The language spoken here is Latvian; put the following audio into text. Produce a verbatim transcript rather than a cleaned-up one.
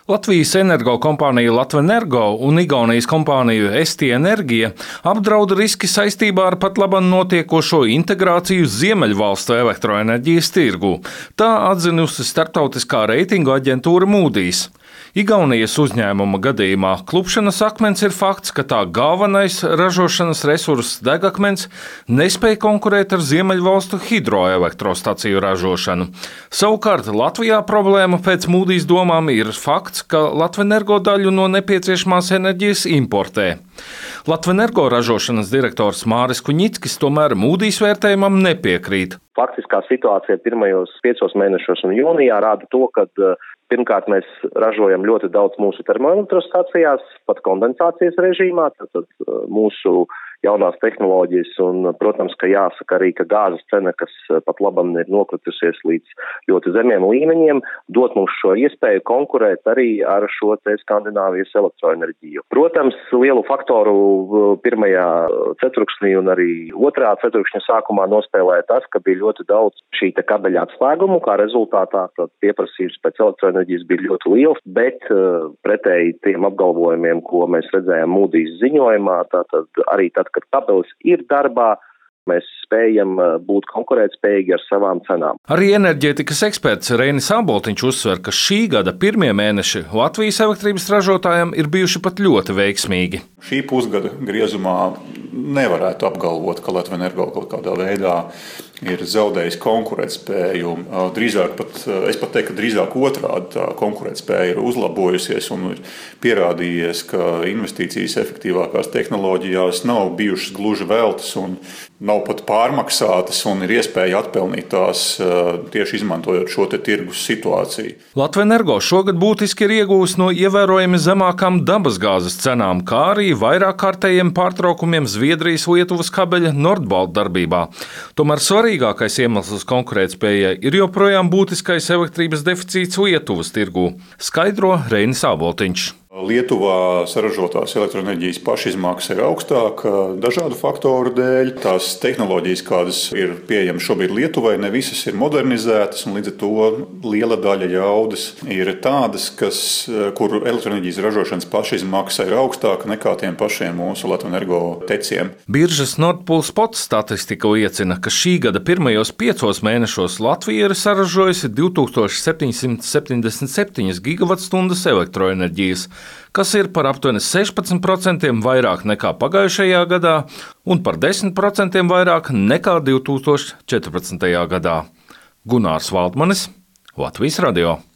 Latvijas energokompānija Latvenergo un Igaunijas kompāniju S T Energia apdraud riski saistībā ar pat labam notiekošo integrāciju Ziemeļvalstu elektroenerģijas tirgū. Tā atzinusi starptautiskā reitingu aģentūra Moody's. Igaunijas uzņēmuma gadījumā klupšanas akmens ir fakts, ka tā galvenais ražošanas resurss degakmens nespēja konkurēt ar Ziemeļvalstu hidroelektrostaciju ražošanu. Savukārt Latvijā problēma pēc Moody's domām ir fakts, ka Latvenergo daļu no nepieciešamās enerģijas importē. Latvenergo ražošanas direktors Māris Kuņickis tomēr Moody's vērtējumam nepiekrīt. Faktiskā situācija pirmajos piecos mēnešos un jūnijā rāda to, ka pirmkārt mēs ražojam ļoti daudz mūsu termoelektrostacijās, pat kondensācijas režīmā, tad mūsu jaunās tehnoloģijas un, protams, ka jāsaka arī, ka gāzes cena, kas pat labam ir nokritusies līdz ļoti zemiem līmeņiem, dot mums šo iespēju konkurēt arī ar šo te Skandināvijas elektroenerģiju. Protams, lielu faktoru pirmajā ceturksnī un arī otrā ceturkšņa sākumā nospēlēja tas, ka bija ļoti daudz šī te kabeļa atslēgumu, kā rezultātā pieprasījums pēc elektroenerģijas bija ļoti liels, bet pretēji tiem apgalvojumiem, ko mēs redzējām Moody's ziņojumā, tātad arī tad, kad kabelis ir darbā, mēs spējam būt konkurētspējīgi ar savām cenām. Arī enerģētikas eksperts Reinis Āboltiņš uzsver, ka šī gada pirmie mēneši Latvijas elektrības ražotājiem ir bijuši pat ļoti veiksmīgi. Šī pusgada griezumā nevarētu apgalvot, ka Latvenergo kaut kādā veidā ir zaudējis konkurētspēju. Drīzāk pat, es pat teiktu, ka drīzāk otrādi tā konkurētspēja ir uzlabojusies un ir pierādījies, ka investīcijas efektīvākās tehnoloģijās nav bijušas gluži veltas un nav pat pārmaksātas un ir iespēja atpelnīt tās tieši izmantojot šo te tirgus situāciju. Latvenergo šogad būtiski ir iegūs no ievērojami zemākām dabasgāzes cenām, kā arī vairāk kārtējiem pārtraukumiem Zviedrijas-Lietuvas kabeļa Nordbalt darbībā. Tomēr svarīgākais iemesls konkurētspējai ir joprojām būtiskais elektrības deficīts Lietuvas tirgū, skaidro Reinis Āboltiņš. Lietuvā saražotās elektroenerģijas pašizmaksas ir augstāka dažādu faktoru dēļ. Tās tehnoloģijas, kādas ir pieejamas šobrīd Lietuvai, ne visas ir modernizētas, un līdz ar to liela daļa jaudas ir tādas, kas, kur elektroenerģijas ražošanas pašizmaksa ir augstāka nekā tiem pašiem mūsu Latvenergo teciem. Biržas Nord Pool Spot statistika liecina, ka šī gada pirmajos piecos mēnešos Latvija ir saražojusi divi tūkstoši septiņsimt septiņdesmit septiņas gigavatstundas elektroenerģijas, kas ir par aptuveni sešpadsmit procentiem vairāk nekā pagājušajā gadā un par desmit procentiem vairāk nekā divi tūkstoši četrpadsmitajā gadā. Gunārs Valdmanis, Latvijas radio.